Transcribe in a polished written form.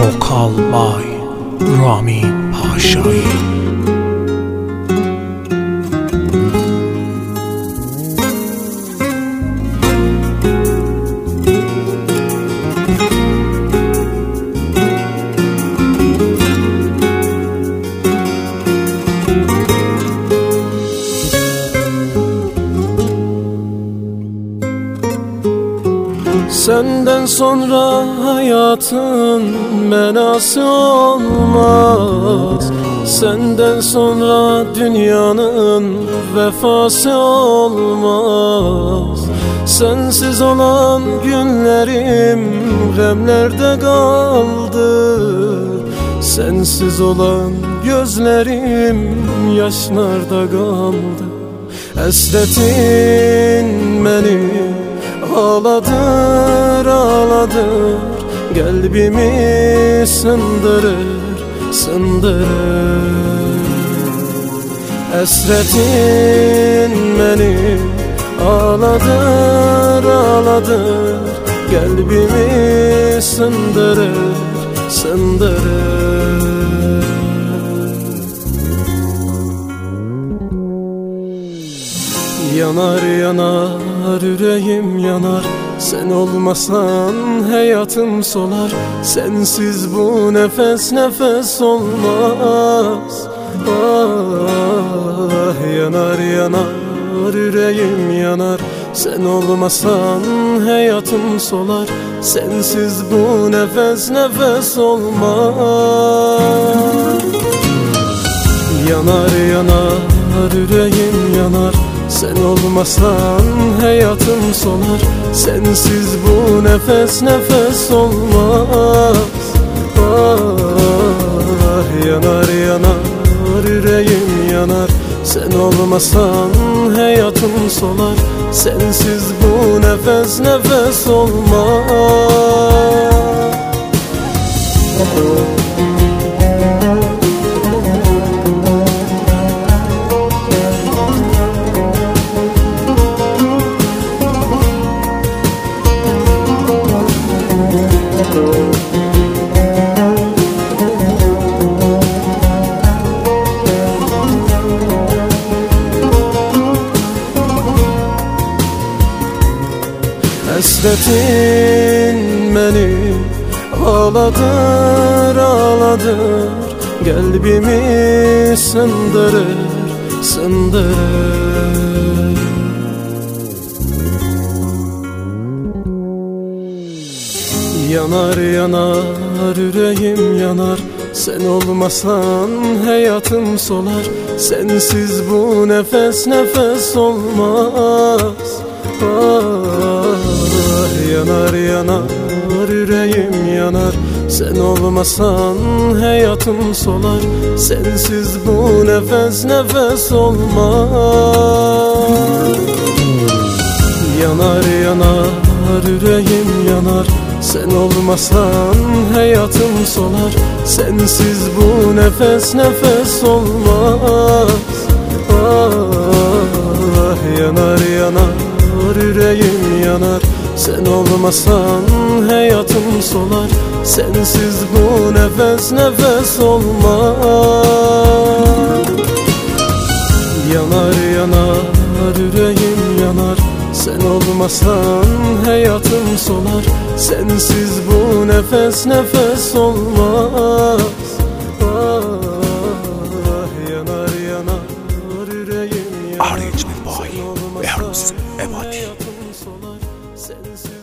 Vokal by Ramin Paşa'yı. Senden sonra hayatın menası olmaz. Senden sonra dünyanın vefası olmaz. Sensiz olan günlerim gamlerde kaldı. Sensiz olan gözlerim yaşlarda kaldı. Hasretin beni ağladır ağladır, kalbimi sındırır sındırır. Hasretin beni ağladır ağladır, kalbimi sındırır sındırır. Yanar yanar yüreğim yanar, sen olmasan hayatım solar. Sensiz bu nefes nefes olmaz. Ah, yanar yanar yüreğim yanar, sen olmasan hayatım solar. Sensiz bu nefes nefes olmaz. Yanar yanar yüreğim yanar, sen olmasan hayatım solar. Sensiz bu nefes nefes olmaz. Ah, yanar yanar yüreğim yanar, sen olmasan hayatım solar. Sensiz bu nefes nefes olmaz. Hasretin beni ağladır ağladır, kalbimi sındırır sındırır. Yanar yanar yüreğim yanar, sen olmasan hayatım solar. Sensiz bu nefes nefes olmaz. Ah, yanar yanar yüreğim yanar, sen olmasan hayatım solar. Sensiz bu nefes nefes olmaz. Yanar yanar yüreğim yanar, sen olmasan hayatım solar. Sensiz bu nefes nefes olmaz. Ah, yanar yanar yüreğim yanar, sen olmasan hayatım solar. Sensiz bu nefes nefes olmaz. Yanar yanar yüreğim yanar, sen olmasan hayatım solar. Sensiz bu nefes nefes olmaz. Ah, yanar yanar yüreğim yanar, Arrangement by Eros Ebadi. sensiz